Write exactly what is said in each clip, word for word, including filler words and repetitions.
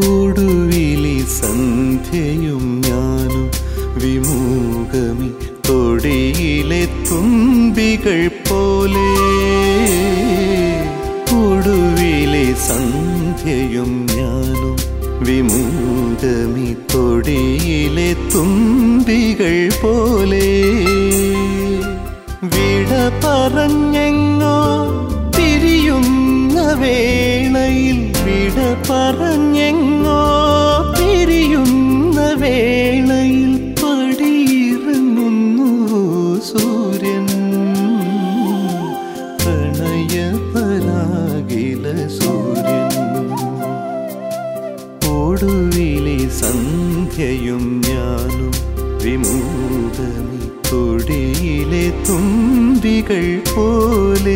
ഒടുവിലി സന്ധ്യയും ഞാനും വിമൂകമി തൊടിയിലെ തുമ്പികൾ പോലെ. ഒടുവിലെ സന്ധ്യയും ഞാനും വിമൂകമി തൊടിയിലെ തുമ്പികൾ പോലെ. വിട പറഞ്ഞെങ്ങോ പിരിയുന്ന വേളയിൽ, വിട പറഞ്ഞെങ്ങോ പിരിയുന്ന വേളയിൽ പടിയിറങ്ങുന്നു സൂര്യൻ. പ്രണയപരാഗില സൂര്യൻ. ഒടുവിലെ സന്ധ്യയും ഞാനും വിമൂകമി തൊടിയിലെ തുമ്പികൾ പോലെ.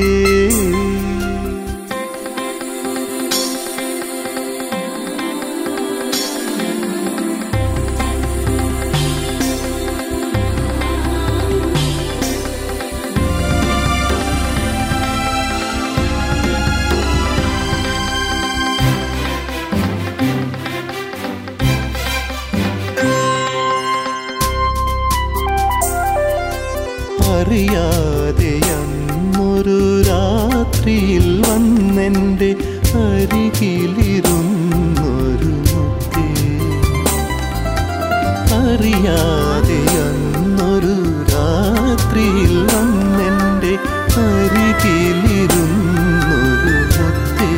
അറിയാതെ അന്നൊരു രാത്രിയിൽ വന്നെൻ്റെ അരികിലിരുന്നൊരു മുത്തേ. അറിയാതെ അന്നൊരു രാത്രിയിൽ വന്നെൻ്റെ അരികിലിരുന്നൊരു മുത്തേ.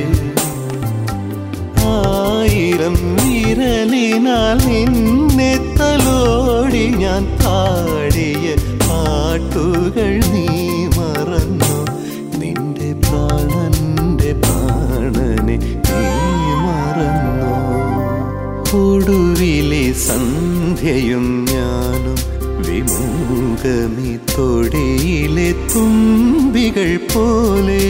ആയിരം വിരലിനാൽ നിന്നെ തലോടി ഞാൻ പാടിയ പാട്ടുകൾ നീ മറന്നു. നിന്റെ പ്രാണന്റെ പ്രാണനെ നീ മറന്നു. ഒടുവിലെ സന്ധ്യയും ഞാനും വിമൂകമി തൊടിയിലെ തുമ്പികൾ പോലെ.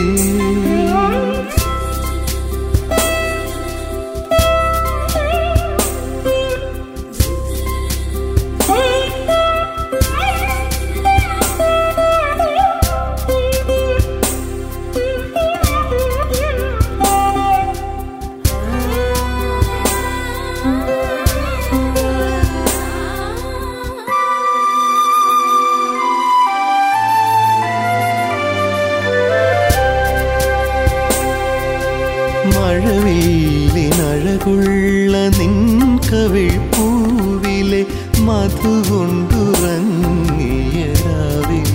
മഴവില്ലിനഴകുള്ള നിൻ കവിൾ പൂവിലെ മധുകൊണ്ടുറങ്ങിയ രാവിൽ.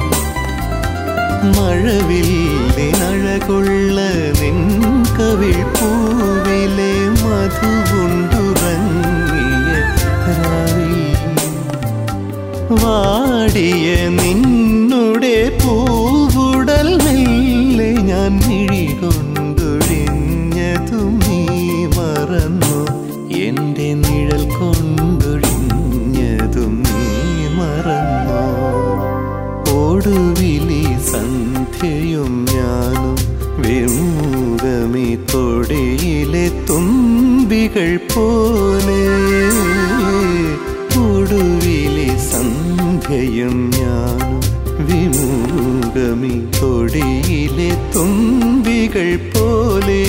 മഴവില്ലിനഴകുള്ള നിൻ കവിൾ പൂവിലെ മധുകൊണ്ടുറങ്ങിയ രാവിൽ. വാടിയ നിന്നുടെ പൂവുടൽ മെല്ലെ ഞാൻ മിഴികൊണ്ടൊഴിഞ്ഞതും നീ മറന്നു. എൻ്റെ നിഴൽ കൊണ്ടൊഴിഞ്ഞതും നീ മറന്നു. ഒടുവിലി സന്ധ്യയും ഞാനും വിമൂകമി തൊടിയിലെ തുമ്പികൾ പോലെ. ഒടുവിലെ സന്ധ്യയും ഞാനും വിമൂകമി തൊടിയിലെ തുമ്പികൾ പോലെ.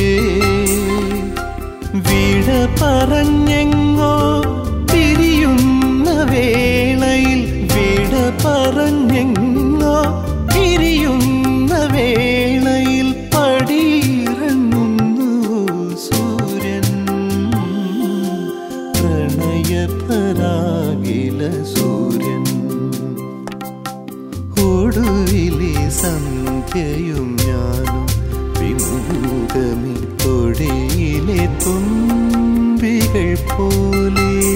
വിട പറഞ്ഞെങ്ങോ പിരിയുന്ന വേളയിൽ, വിട പറഞ്ഞെങ്ങോ പിരിയുന്ന വേളയിൽ പടിയിറങ്ങുന്നു സൂര്യൻ. പ്രണയപരാഗില സൂര്യൻ. ഒടുവിലെ സന്ധ്യയും ഞാനും വിമൂകമി തൊടിയിലെ തുമ്പികൾ പോലെ.